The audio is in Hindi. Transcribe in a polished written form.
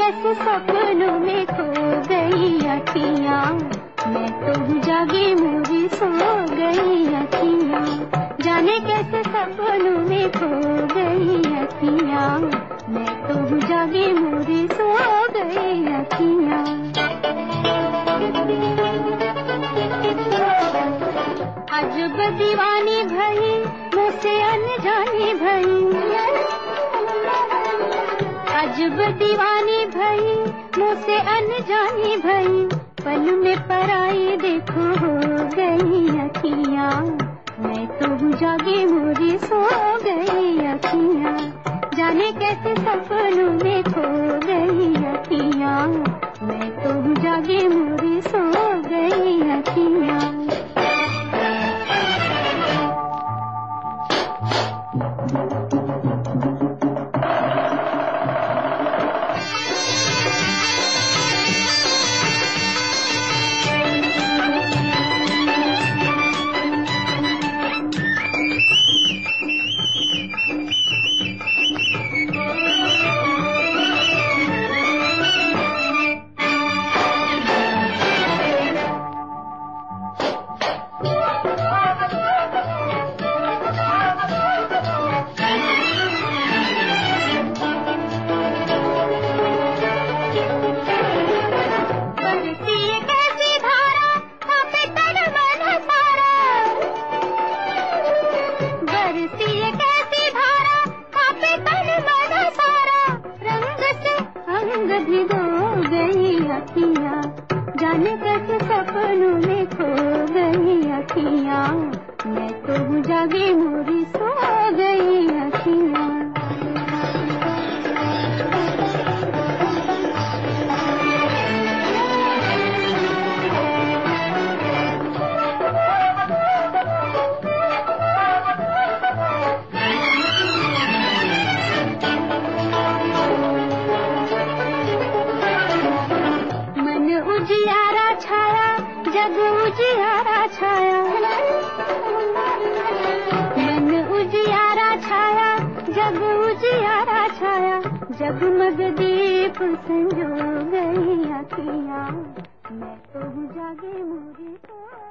कैसे सपनों में खो गई अखियाँ, मैं तो जागी मोरी सो गई अखियाँ। जाने कैसे सपनों में खो गई अखियाँ, मैं तो जागी मोरी सो गई अखियाँ। अजब दीवानी भई मुझसे अनजानी भई, अजब दीवानी भई मुझसे अनजानी भई, पल में पराई देखो हो गई अखियाँ, मैं तो जागी मोरी सो गई अखियाँ। जाने कैसे सपनों में खो गई अखियाँ, मैं तो जागी मोरी सो गई अखियाँ। जाने कैसे सपनों में खो गई अखियाँ, मैं तो जागी मोरी सो गई अखियाँ। उजियारा छाया जग उजियारा छाया, मन उजियारा छाया जग उजियारा छाया, जगमग दीप संजो गई अखियाँ, मैं तो जागे मोरी सो